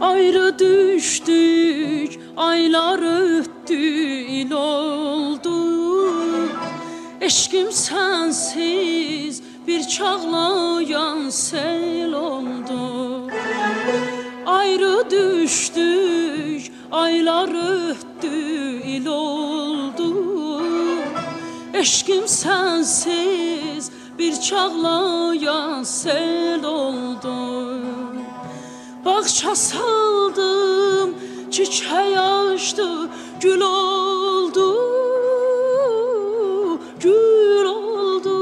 Ayrı düştük, aylar öttü, il oldu. Eşkim sensiz bir çağlayan sel oldu. Ayrı düştük, aylar öttü, il oldu. Eşkim sensiz bir çağlayan sel oldu. Bahçe saldım, çiçeği açtı, gül oldu, gül oldu.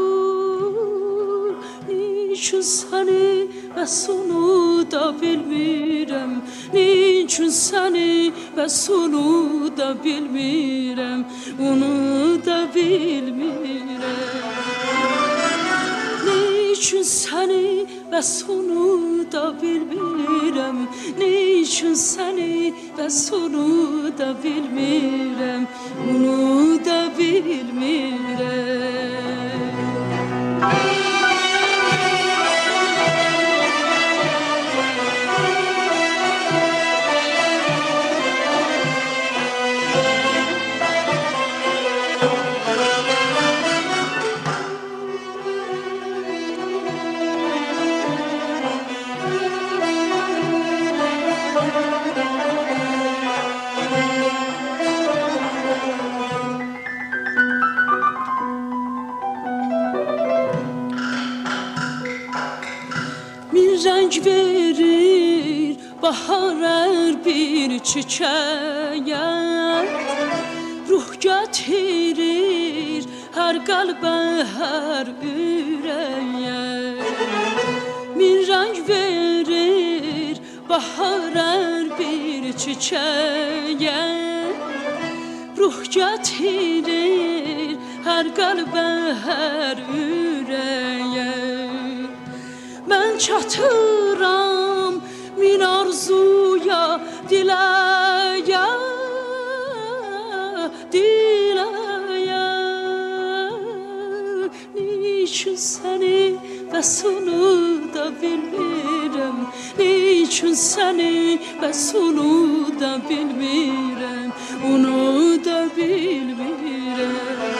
Niçin seni ve sonu da bilmirem, niçin seni ve sonu da bilmirem, onu da bilmirem. Niçin seni ve sonu da bilmirem, niçin seni ve sonu da bilmirem, onu da bilmirem. Renk verir bahar her bir çiçeğe, ruh getirir her kalbe her yüreğe. Bir renk verir bahar her bir çiçeğe, ruh getirir her kalbe her yüreğe. Ben çatıram min arzuya, dileğe, dileğe. Niçin seni ve sonu da bilmirem, niçin seni ve sonu da bilmirem, onu da bilmirem.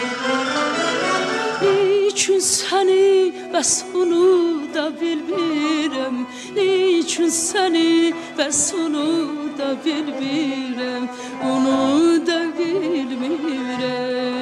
Niçin seni ve sonu da bilmirem, niçin seni ve sonu da bilmirem, onu da bilmirem.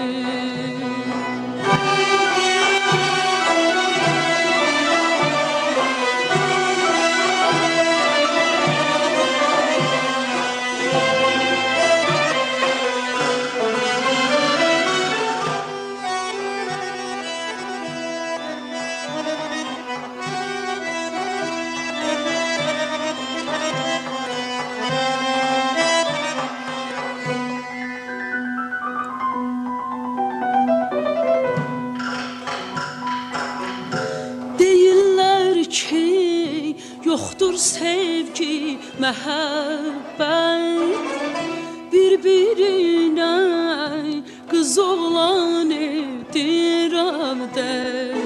Yoktur sevgi, məhəbbət, bir-birine kız oğlan evdirəm də.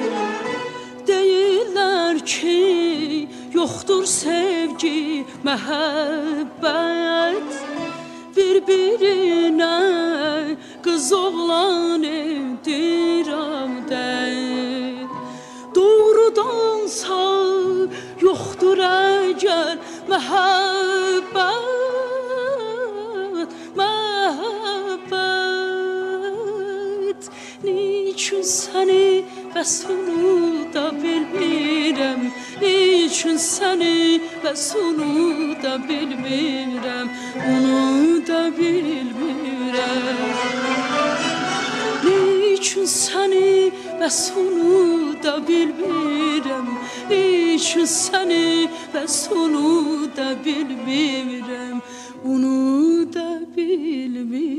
Deyirlər ki, yoktur sevgi, məhəbbət, bir-birine kız oğlan evdirəm də. Doğrudansa yoktur eğer məhəbbət, məhəbbət. Niçin seni ve sonu da bilmirem, niçin seni ve sonu da bilmirem, onu da bilmirem. Niçin seni ve sonu da bilmirem, niçin seni ve sonu da bilmirem, onu da bilmirem.